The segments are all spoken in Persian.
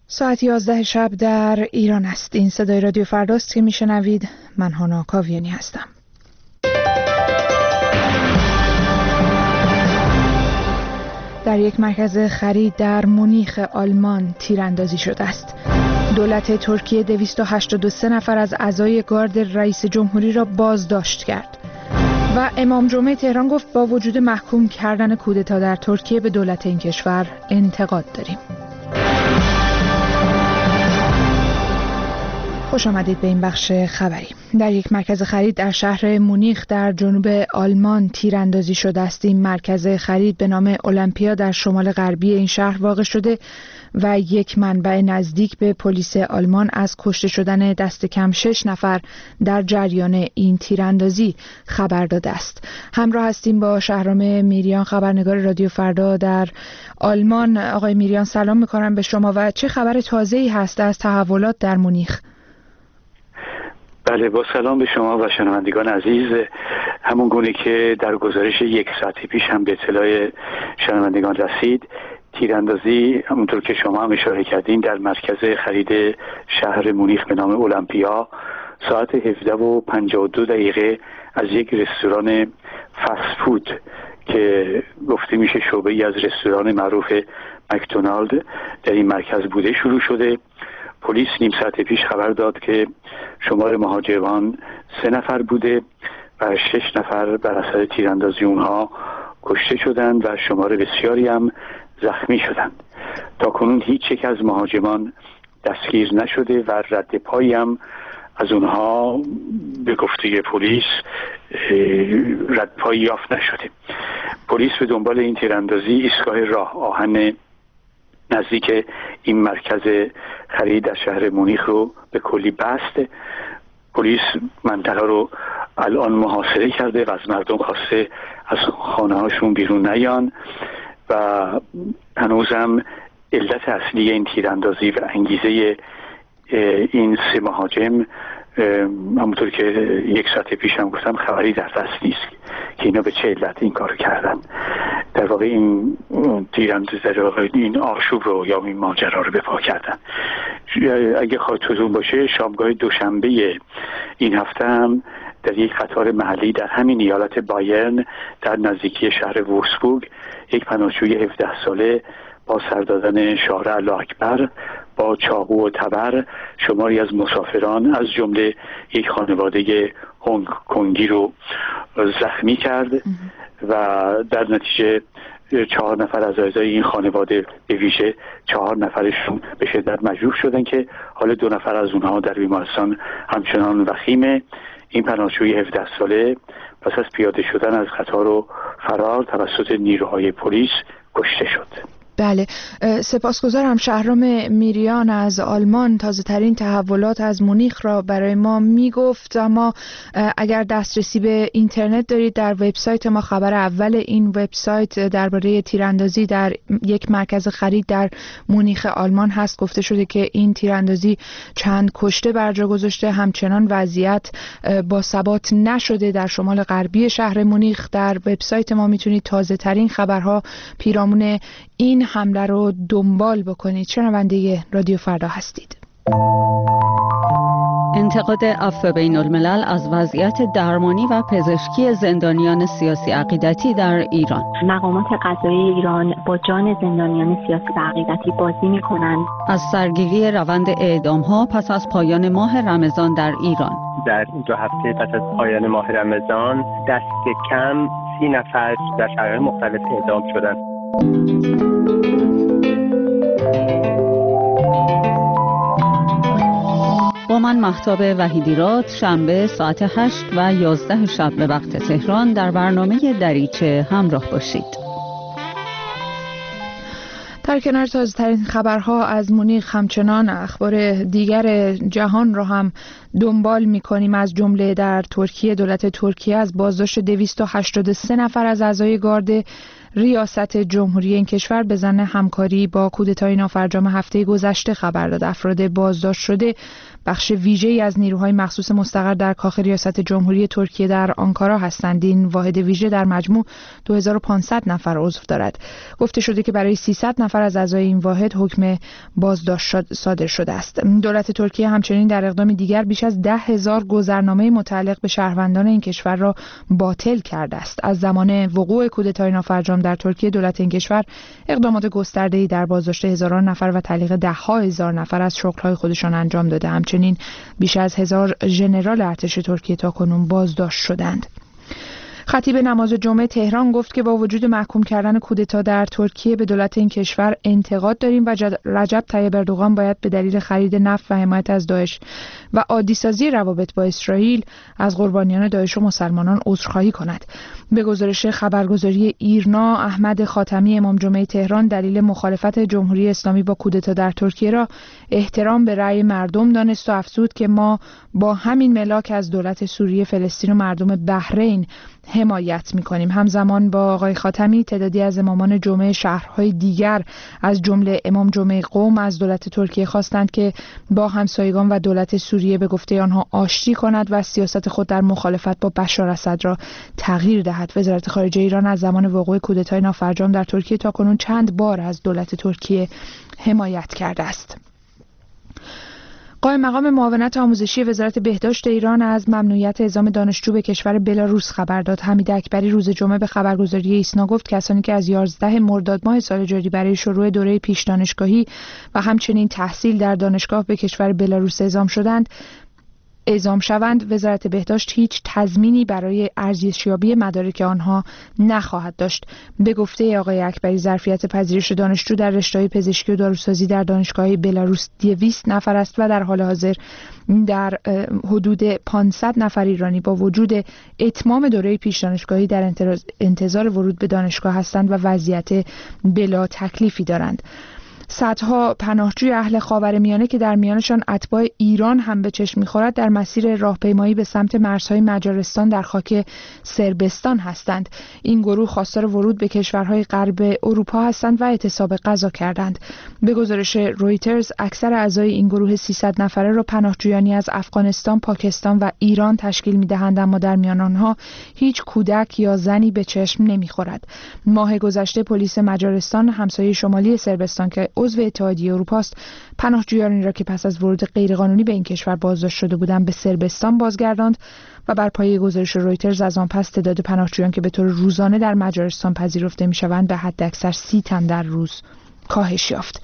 ساعت 11 شب در ایران است. این صدای رادیو فرداست که میشنوید. من هانا کاویانی هستم. در یک مرکز خرید در مونیخ آلمان تیراندازی شده است. دولت ترکیه 283 نفر از اعضای گارد رئیس جمهوری را بازداشت کرد و امام جمعه تهران گفت با وجود محکوم کردن کودتا در ترکیه به دولت این کشور انتقاد داریم. خوش آمدید به این بخش خبری. در یک مرکز خرید در شهر مونیخ در جنوب آلمان تیراندازی شده است. این مرکز خرید به نام اولمپیا در شمال غربی این شهر واقع شده و یک منبع نزدیک به پلیس آلمان از کشته شدن دست کم 6 نفر در جریان این تیراندازی خبر داده است. همراه هستیم با شهرام میریان، خبرنگار رادیو فردا در آلمان. آقای میریان سلام می‌کنم به شما و چه خبر تازه‌ای هست از تحولات در مونیخ؟ بله، با سلام به شما و شنوندگان عزیز. همون گونه که در گزارش یک ساعتی پیش هم به اطلاع شنوندگان رسید، تیراندازی همونطور که شما هم اشاره کردین در مرکز خرید شهر مونیخ به نام اولمپیا ساعت 17:52 از یک رستوران فست فود که گفته میشه شعبه ای از رستوران معروف مکدونالد در این مرکز بوده شروع شده. پلیس نیم ساعت پیش خبر داد که شمار مهاجران 3 نفر بوده و 6 نفر بر اثر تیراندازی اونها کشته شدند و شمار بسیاری هم زخمی شدند. تا کنون هیچ یک از مهاجران دستگیر نشده و رد پایی هم از اونها به گفته پلیس رد پایی یافت نشده. پلیس به دنبال این تیراندازی ایستگاه راه آهن نزدیک این مرکز خرید در شهر مونیخ رو به کلی بست. پلیس منطقه رو الان محاصره کرده و از مردم خواسته از خانه هاشون بیرون نیان و هنوزم علت اصلی این تیراندازی و انگیزه این 3 مهاجم همونطور که یک ساعت پیش هم گفتم خبری در دست نیست که اینا به چه علت این کار کردن. در واقع این تیراندازی در واقع این آشوب رو یا این ماجرا رو به پا کردن. اگه خاطرتون باشه شامگاه دوشنبه این هفته هم در یک قطار محلی در همین ایالت بایرن در نزدیکی شهر وورسبورگ یک پناهجوی 17 ساله با سر دادن شعار الله اکبر با چاقو و تبر شماری از مسافران از جمله یک خانواده هنگ کنگی رو زخمی کرد و در نتیجه 4 نفر از اعضای این خانواده به ویژه 4 نفرشون به شدت مجروح شدن که حال 2 نفر از اونها در بیمارستان همچنان وخیمه. این پناهجوی 17 ساله پس از پیاده شدن از قطار و فرار توسط نیروهای پلیس کشته شد. بله، سپاسگزارم. شهرام میریان از آلمان تازه ترین تحولات از مونیخ را برای ما میگفت. اما اگر دسترسی به اینترنت دارید، در وبسایت ما خبر اول این وبسایت درباره تیراندازی در یک مرکز خرید در مونیخ آلمان هست. گفته شده که این تیراندازی چند کشته بر جا گذاشته. همچنان وضعیت با ثبات نشده در شمال غربی شهر مونیخ. در وبسایت ما میتونید تازه ترین خبرها پیرامون این حمله رو دنبال بکنید. شنونده رادیو فردا هستید. انتقاد عفو بین الملل از وضعیت درمانی و پزشکی زندانیان سیاسی عقیدتی در ایران. مقامات قضایی ایران با جان زندانیان سیاسی و عقیدتی بازی می‌کنند. از سرگیری روند اعدام‌ها پس از پایان ماه رمضان در ایران. در 2 هفته پس از پایان ماه رمضان دست کم 30 نفر در شرایط مختلف اعدام شدند. با من مهتاب وحیدیراد شنبه ساعت 8 و 11 شب به وقت تهران در برنامه دریچه همراه باشید. در کنار تازه‌ترین خبرها از مونیخ همچنان اخبار دیگر جهان را هم دنبال می‌کنیم. از جمله در ترکیه دولت ترکیه از بازداشت 283 نفر از اعضای گارد ریاست جمهوری این کشور به ظن همکاری با کودتای نافرجام هفته گذشته خبر داد. افراد بازداشت شده بخش ویژه‌ای از نیروهای مخصوص مستقر در کاخ ریاست جمهوری ترکیه در آنکارا هستند. این واحد ویژه در مجموع 2500 نفر عضو دارد. گفته شده که برای 300 نفر از اعضای این واحد حکم بازداشت صادر شده است. دولت ترکیه همچنین در اقدام دیگر بیش از 10,000 گذرنامه متعلق به شهروندان این کشور را باطل کرده است. از زمان وقوع کودتای نافرجام در ترکیه دولت این کشور اقدامات گسترده‌ای در بازداشت هزاران نفر و تعلیق ده‌ها هزار نفر از شغل‌های خودشان انجام داده. همچنین بیش از 1000 ژنرال ارتش ترکیه تاکنون بازداشت شدند. خطیب نماز جمعه تهران گفت که با وجود محکوم کردن کودتا در ترکیه به دولت این کشور انتقاد داریم و رجب طیب اردوغان باید به دلیل خرید نفت و حمایت از داعش و عادی‌سازی روابط با اسرائیل از قربانیان داعش و مسلمانان عذرخواهی کند. به گزارش خبرگزاری ایرنا، احمد خاتمی امام جمعه تهران دلیل مخالفت جمهوری اسلامی با کودتا در ترکیه را احترام به رأی مردم دانست و افزود که ما با همین ملاک از دولت سوریه، فلسطین و مردم بحرین حمایت می‌کنیم. همزمان با آقای خاتمی تعدادی از امامان جمعه شهرهای دیگر از جمله امام جمعه قم از دولت ترکیه خواستند که با همسایگان و دولت سوریه به گفته آنها آشتی کند و سیاست خود در مخالفت با بشار اسد را تغییر دهد. وزارت خارجه ایران از زمان وقوع کودتای نافرجام در ترکیه تاکنون چند بار از دولت ترکیه حمایت کرده است. قائم مقام معاونت آموزشی وزارت بهداشت ایران از ممنوعیت اعزام دانشجو به کشور بلاروس خبر داد. حمید اکبری روز جمعه به خبرگزاری ایسنا گفت کسانی که از 11 مرداد ماه سال جاری برای شروع دوره پیش دانشگاهی و همچنین تحصیل در دانشگاه به کشور بلاروس اعزام شوند، وزارت بهداشت هیچ تضمینی برای ارزشیابی مدارک آنها نخواهد داشت. به گفته آقای اکبری ظرفیت پذیرش دانشجو در رشته‌های پزشکی و داروسازی در دانشگاه بلاروس 200 نفر است و در حال حاضر در حدود 500 نفر ایرانی با وجود اتمام دوره پیش دانشگاهی در انتظار ورود به دانشگاه هستند و وضعیت بلا تکلیفی دارند. صدها پناهجوی اهل خاورمیانه که در میانشان اتباع ایران هم به چشم می‌خورد در مسیر راهپیمایی به سمت مرزهای مجارستان در خاک صربستان هستند. این گروه خواستار ورود به کشورهای غرب اروپا هستند و اعتصاب غذا کردند. به گزارش رویترز اکثر اعضای این گروه 300 نفره را پناهجویانی از افغانستان، پاکستان و ایران تشکیل می‌دهند، اما در میان آنها هیچ کودک یا زنی به چشم نمی‌خورد. ماه گذشته پلیس مجارستان همسایه شمالی صربستان که عضو اتحادیه اروپا است، پناهجویانی را که پس از ورود غیرقانونی به این کشور بازداشت شده بودند به صربستان بازگرداند و بر پایه گزارش رویترز از آن پس تعداد پناهجویان که به طور روزانه در مجارستان پذیرفته می‌شوند به حداکثر 30 تن در روز کاهش یافت.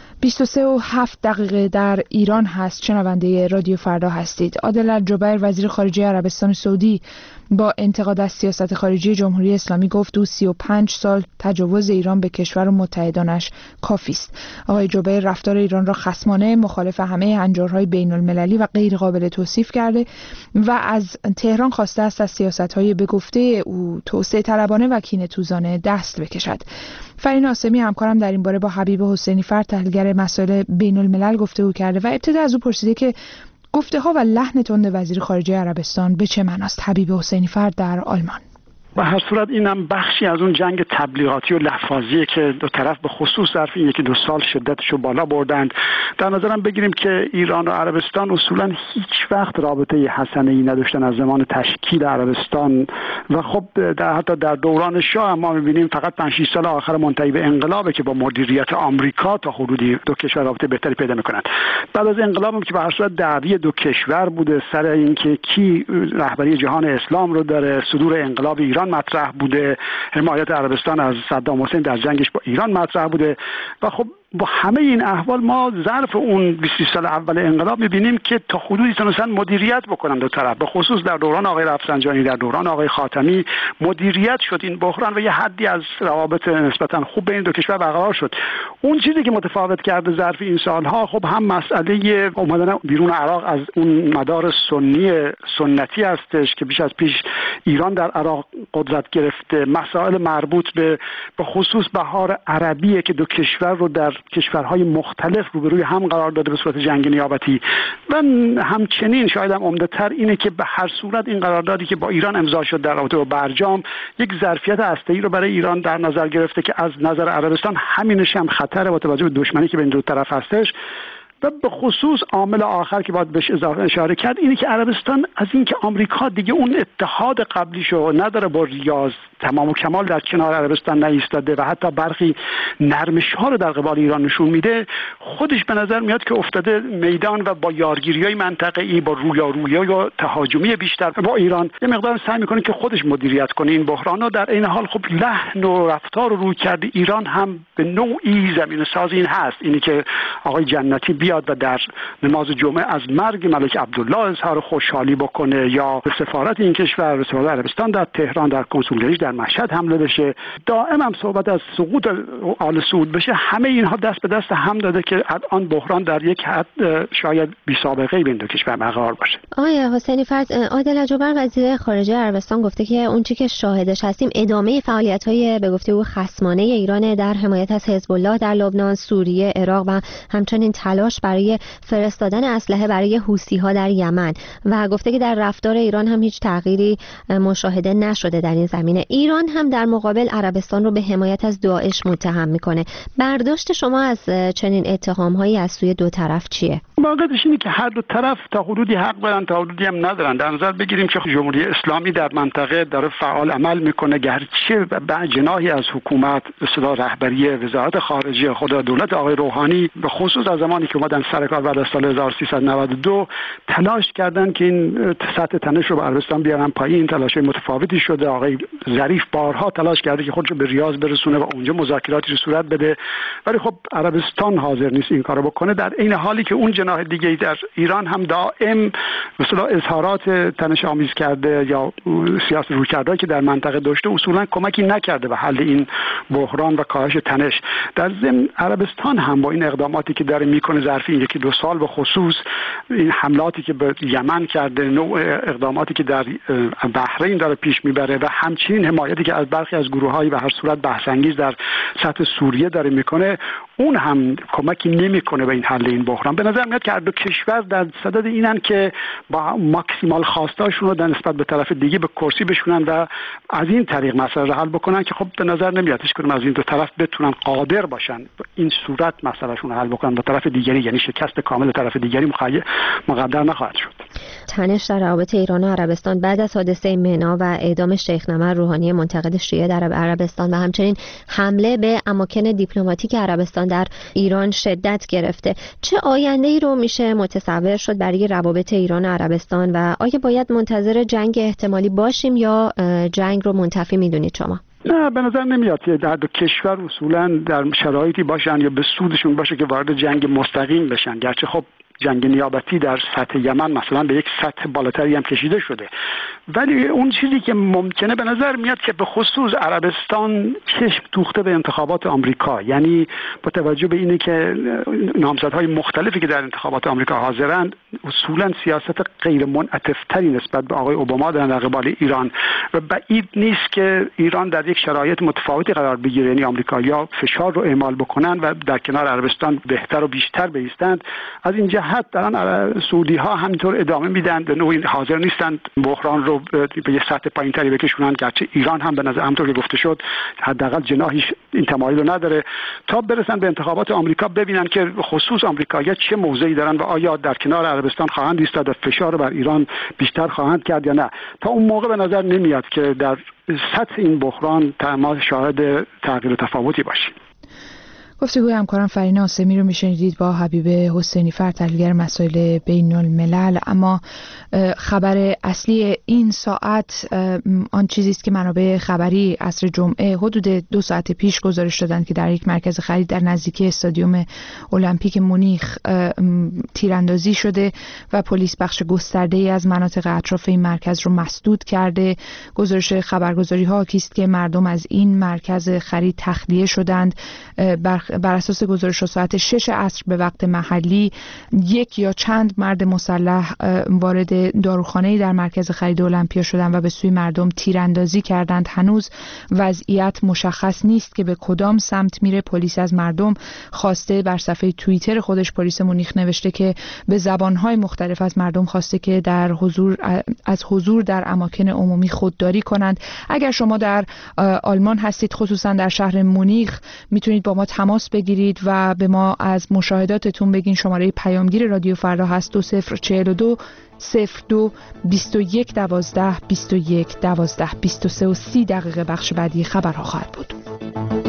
23:07 در ایران هست. شنونده رادیو فردا هستید. عادل الجبیر وزیر خارجه عربستان سعودی با انتقاد از سیاست خارجی جمهوری اسلامی گفت او 35 سال تجاوز ایران به کشور و متحدانش کافی است. آقای جبیر رفتار ایران را خصمانه، مخالف همه هنجارهای بین المللی و غیر قابل توصیف کرده و از تهران خواسته است از سیاست‌های به گفته او توسعه طلبانه و کینه‌توزانه دست بکشد. فرین آسمی همکارم در این باره با حبیب حسینی فرد تحلیلگر مسائل بین الملل گفتگو کرده و ابتدا از او پرسیده که گفته ها و لحن تند وزیر خارجه عربستان به چه معناست؟ حبیب حسینی فرد در آلمان. به هر صورت اینم بخشی از اون جنگ تبلیغاتی و لفاظیه که دو طرف به خصوص ظرف این 1-2 سال شدتشو بالا بردند. در نظرم بگیریم که ایران و عربستان اصولا هیچ وقت رابطه حسنه‌ای نداشتن از زمان تشکیل عربستان و خب حتی در دوران شاه ما می‌بینیم فقط 5-6 سال آخر منتهی به انقلابه که با مدیریت آمریکا تا حدودی دو کشور رابطه بهتری پیدا می‌کنند. بعد از انقلاب که به هر صورت دعوی دو کشور بوده سر اینکه کی رهبری جهان اسلام رو داره، صدور انقلاب ایران مطرح بوده، حمایت عربستان از صدام حسین در جنگش با ایران مطرح بوده و خب با همه این احوال ما ظرف اون 20 سال اول انقلاب می‌بینیم که تا حدودی تونستن مدیریت بکنن دو طرف، به خصوص در دوران آقای رفسنجانی، در دوران آقای خاتمی مدیریت شد این بحران و یه حدی از روابط نسبتاً خوب بین دو کشور برقرار شد. اون چیزی که متفاوت کرده ظرف این سالها خب هم مسئله اومدن بیرون عراق از اون مدار سنتی هستش که بیش از پیش ایران در عراق قدرت گرفته، مسائل مربوط به خصوص بهار عربیه که دو کشور رو در کشورهای مختلف روبروی هم قرار داده به صورت جنگ نیابتی و همچنین شاید هم عمده‌تر اینه که به هر صورت این قراردادی که با ایران امضا شد در رابطه با برجام یک ظرفیت هسته‌ای رو برای ایران در نظر گرفته که از نظر عربستان همینش هم خطر با توجه به دشمنی که بین دو طرف هستش. و به خصوص عامل آخر که باید بهش اشاره کرد اینه که عربستان از اینکه آمریکا دیگه اون اتحاد قبلیشو نداره با ریاض تمام و کمال در کنار عربستان نایستاده و حتی برخی نرمش‌ها رو در قبال ایران نشون میده، خودش به نظر میاد که افتاده میدان و با یارگیری‌های منطقه‌ای با رویارویی و تهاجمی بیشتر با ایران یه مقدار سعی میکنه که خودش مدیریت کنه این بحران. و در این حال خب لحن و رفتار و رویکرد ایران هم به نوعی زمینه‌ساز این هست، اینی که آقای جنتی بیاد و در نماز جمعه از مرگ ملک عبدالله اظهار خوشحالی بکنه یا به سفارت این کشور، به سفارت عربستان در تهران در کنسولگریش در مشهد حمله بشه، دائما هم صحبت از سقوط آل سعود بشه. همه اینها دست به دست هم داده که الان بحران در یک حد شاید بی سابقه بین دو کشور برقرار باشه. آقای حسینی فرج، عادل جبر وزیر خارجه عربستان گفته که اون چیزی که شاهدش هستیم ادامه فعالیت‌های به گفته او خصمانه ایران در حمایت از حزب الله در لبنان، سوریه، عراق و همچنین تلاش برای فرستادن اسلحه برای حوثی‌ها در یمن و گفته که در رفتار ایران هم هیچ تغییری مشاهده نشده در این زمینه. ایران هم در مقابل عربستان رو به حمایت از داعش متهم میکنه. برداشت شما از چنین اتهام‌هایی از سوی دو طرف چیه؟ واقعیتش اینه که هر دو طرف تا حدودی حق دارن تا حدودی هم ندارن. در نظر بگیریم که جمهوری اسلامی در منطقه داره فعال عمل میکنه، گرچه به جناحی از حکومت اصطلاح رهبری وزارت خارجه خود دولت آقای روحانی به خصوص از زمانی که اومدن سر کار بعد از سال 1392 تلاش کردن که این سطح تنش رو به عربستان بیارن پایین. تلاش متفاوتی شده. آقای ظریف بارها تلاش کرده که خودش رو به ریاض برسونه و اونجا مذاکراتی رو صورت بده، ولی خب عربستان حاضر نیست این کارو بکنه. در این حالی که اون جناح دیگه در ایران هم دائم مثلا اظهارات تنش آمیز کرده یا سیاست رویکردهایی که در منطقه داشته اصولا کمکی نکرده به حل این بحران و کاهش تنش. در ضمن عربستان هم با این اقداماتی که داره میکنه ظرف این یکی دو سال به خصوص این حملاتی که به یمن کرده، نوع اقداماتی که در بحرین داره پیش میبره و همچنین حمایتی که از برخی از گروه‌های به هر صورت بحث‌انگیز در سطح سوریه داره میکنه، اون هم کمکی نمیکنه به این حل این بحران. به نظر میاد که هر دو کشور در صدد اینن که با ماکسیمال خواستاشون رو در نسبت به طرف دیگه به کرسی بشونن و از این طریق مسئله رو حل بکنن که خب به نظر نمیادش کنم از این دو طرف بتونن قادر باشن این صورت مسئلهشون رو حل بکنن با طرف دیگری، یعنی شکست کامل طرف دیگری مقدر نخواهد شد. تنش در روابط ایران و عربستان بعد از حادثه منا و اعدام شیخ نمر روحانی منتقد شیعه در عربستان و همچنین حمله به اماکن دیپلماتیک عربستان در ایران شدت گرفته. چه آینده‌ای رو میشه متصور شد برای روابط ایران و عربستان و آیا باید منتظر جنگ احتمالی باشیم یا جنگ رو منتفی میدونید شما؟ نه، به نظر نمیاد که در دو کشور اصولا در شرایطی باشن یا به سودشون باشه که وارد جنگ مستقیم بشن، گرچه خب جنگ نیابتی در سطح یمن مثلا به یک سطح بالاتری هم کشیده شده، ولی اون چیزی که ممکنه به نظر میاد که به خصوص عربستان چشم دوخته به انتخابات آمریکا، یعنی با توجه به اینه که نامزدهای مختلفی که در انتخابات آمریکا حاضرند اصولا سیاست غیر منعطف‌تری نسبت به آقای اوباما در قبال ایران و بعید نیست که ایران در یک شرایط متفاوتی قرار بگیره، یعنی آمریکایی‌ها فشار رو اعمال بکنن و در کنار عربستان بهتر و بیشتر بایستند. از این جهت دارن سعودی ها همینطور ادامه میدن، به نوعی حاضر نیستند بحران رو به یه سطح پایینتری بکشونن، گرچه ایران هم به نظر همونطور که گفته شد حداقل جناحش این تمایل رو نداره تا برسن به انتخابات آمریکا ببینن که خصوص آمریکایی‌ها چه موضعی دارن و آیا در کنار عربستان خواهند ایستاد و فشار بر ایران بیشتر خواهند کرد یا نه. تا اون موقع به نظر نمیاد که در سطح این بحران ما شاهد تغییر و تفاوتی باشیم. گفتگوی همکارم فرینا عاصمی رو میشنیدید با حبیب حسینی فر، تحلیلگر مسائل بین الملل. اما خبر اصلی این ساعت آن چیزی است که منابع خبری عصر جمعه حدود 2 ساعت پیش گزارش دادند که در یک مرکز خرید در نزدیکی استادیوم المپیک مونیخ تیراندازی شده و پلیس بخش گسترده‌ای از مناطق اطراف این مرکز رو مسدود کرده. گزارش خبرگزاری‌ها حاکی است که مردم از این مرکز خرید تخلیه شدند. بر اساس گزارش ساعت 6 عصر به وقت محلی یک یا چند مرد مسلح وارد داروخانه‌ای در مرکز خرید المپیا شدند و به سوی مردم تیراندازی کردند. هنوز وضعیت مشخص نیست که به کدام سمت میره. پلیس از مردم خواسته، بر صفحه توییتر خودش پلیس مونیخ نوشته که به زبان‌های مختلف از مردم خواسته که از حضور در اماکن عمومی خودداری کنند. اگر شما در آلمان هستید، خصوصا در شهر مونیخ، میتونید با ما تماس بگیرید و به ما از مشاهداتتون بگین. شماره پیامگیر رادیو فردا هست 2042 02 21 12 21 12 23 و 30 دقیقه بخش بعدی خبرها خواهد بود.